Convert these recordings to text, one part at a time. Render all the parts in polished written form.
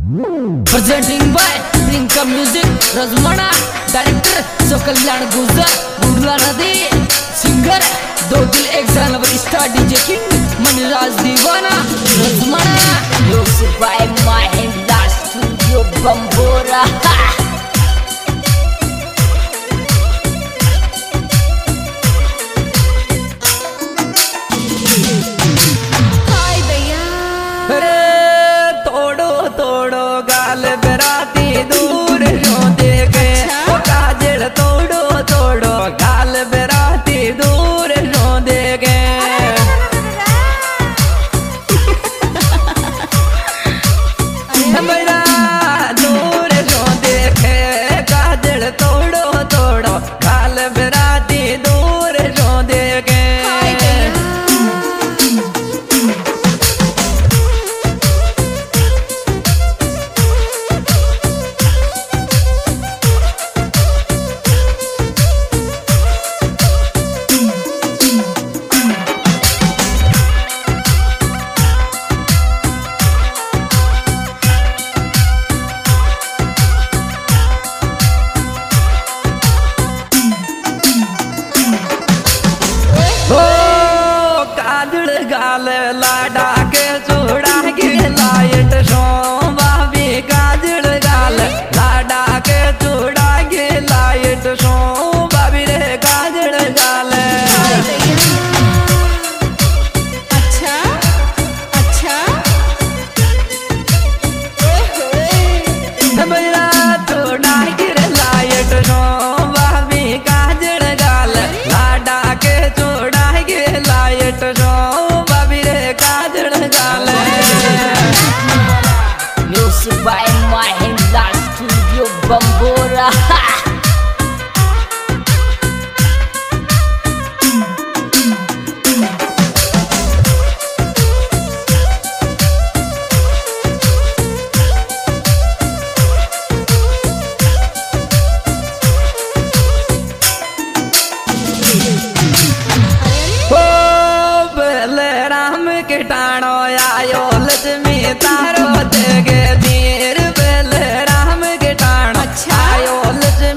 Presenting by Brinka Music, Razmana, Director, So Kalyan Guzar, Budla Nadi, Singer, दो दिल एक जानवर स्टार डीजे किंग मनराज दीवाना रज़माना music by Mahindra studio Bambora हाय भैया तोड़ो तोड़ो गाल बराती दूर जो देखे वो काजल तोड़ो तोड़ो गाल बराती दूर जो देखे मेरा दूर जो देखे काजल तोड़ो तोड़ो गाल बराती दूर जो देखे गाल लाडा के चूड़ा के लाइट शो बाबी काजल गाल लाडा के चूड़ा के लाइट शो बाबी रे काजल गाल अच्छा अच्छा मेरा चूड़ा के लाइट शो बाबी काजल गाल लाडा के चूड़ा के light show music by Mahindra studio Bambora किटाणो आयो लक्ष्मी तारो देगे धीर बेल राम किटाणो आयो लक्ष्मी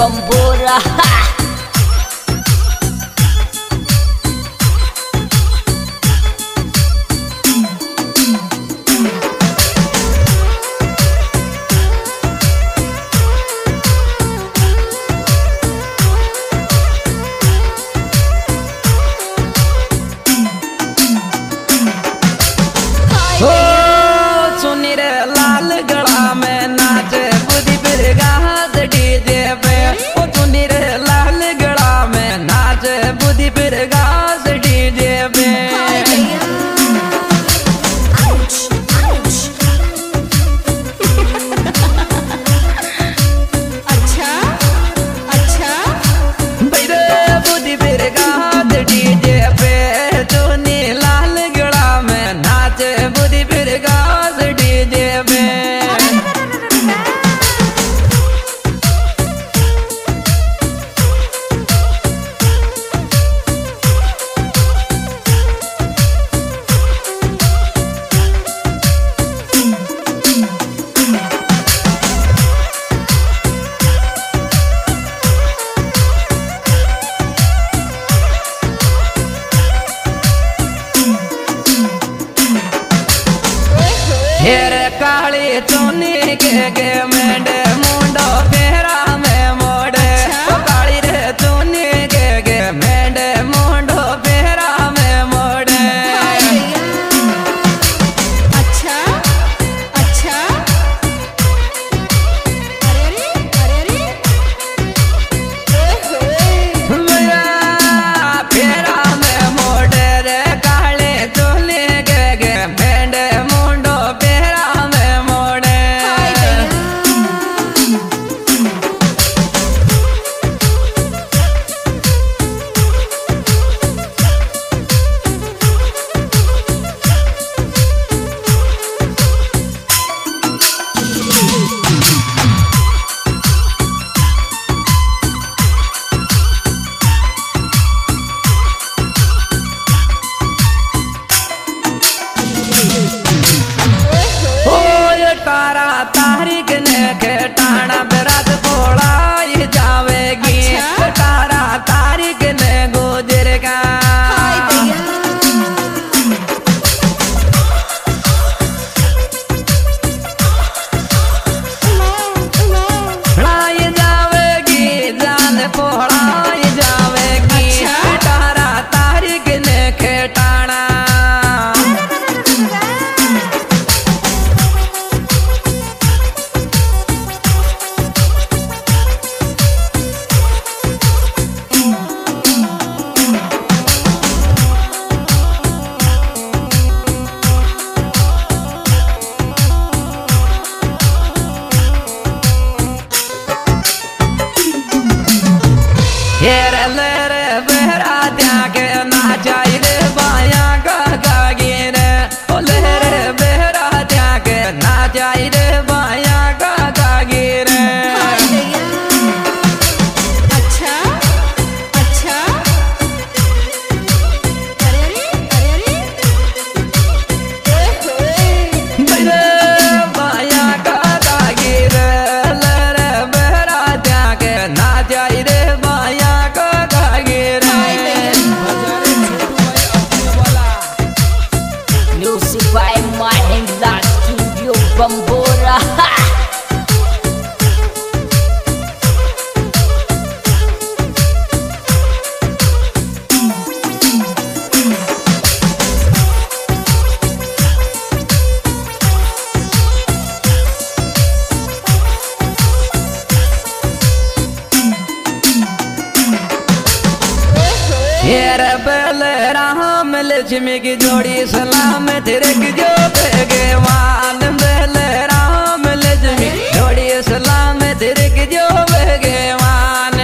बम्बोरा। हेर काली चुनी के मेंढे मुंडो फेरा में मोड़े। काली रे चुनी के मेंढे मुंडो फेरा में मोड़े। अच्छा अच्छा अरे मेरा फेरा में मोड़े रे काली चुनी के मेंढे मुंडो फेरा में मोड़े। तारा तारीख ने के टाणा बरात बोलाई जावेगी। तारा तारीख ने गुजरेगा। लाई जावेगी जान पोलाई जावेगी। तारा तारीख ने के टाणा हेर लेरे बेहरा त्यागे नाचाई रे बाया गागी रे। ओ लेरे बेहरा त्यागे नाचाई रे बाया गागी रे। अच्छा अच्छा बाया गागी रे लेरे बेहरा त्यागे नाचाई रे बाया Music by Mahindra Studio Bambora। हेर बलराम लक्ष्मी की जोड़ी सलाम तेरे की जो भगवान। बलराम लक्ष्मी जोड़ी सलाम तेरे की जो भगवान।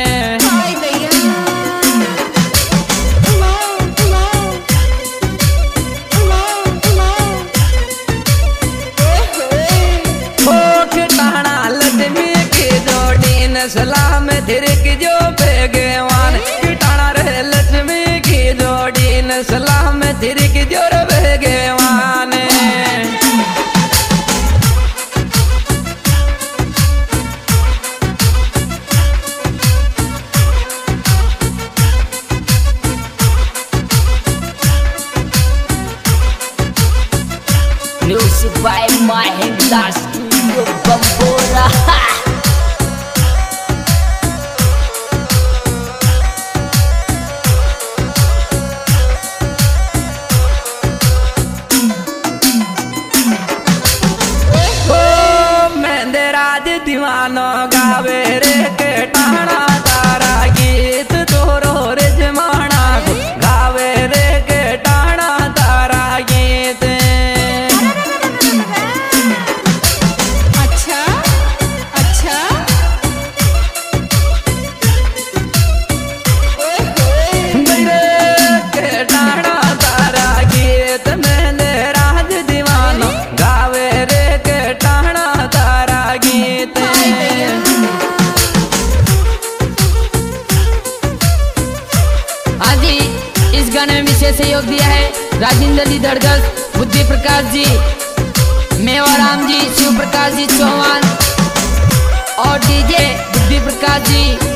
टाणा लक्ष्मी की जोड़ी न सलाम तेरे की जो भगवान। टाणा रे लक्ष्मी की जोड़ी न सलाम तेरे की जो भगवान। दीवानो गावे रे के टाणा तारा गीत तोरो रे जमाना गावे रे के टाणा तारा गीत। अच्छा अच्छा के टाणा तारा गीत मैंने राज दीवानो गावे रे के टाणा तारा गीत। आज ही इस गाने में विशेष सहयोग दिया है राजेंद्र जी धड़गस, बुद्धि प्रकाश जी, मेवाराम जी, शिव प्रकाश जी चौहान और डीजे बुद्धि प्रकाश जी।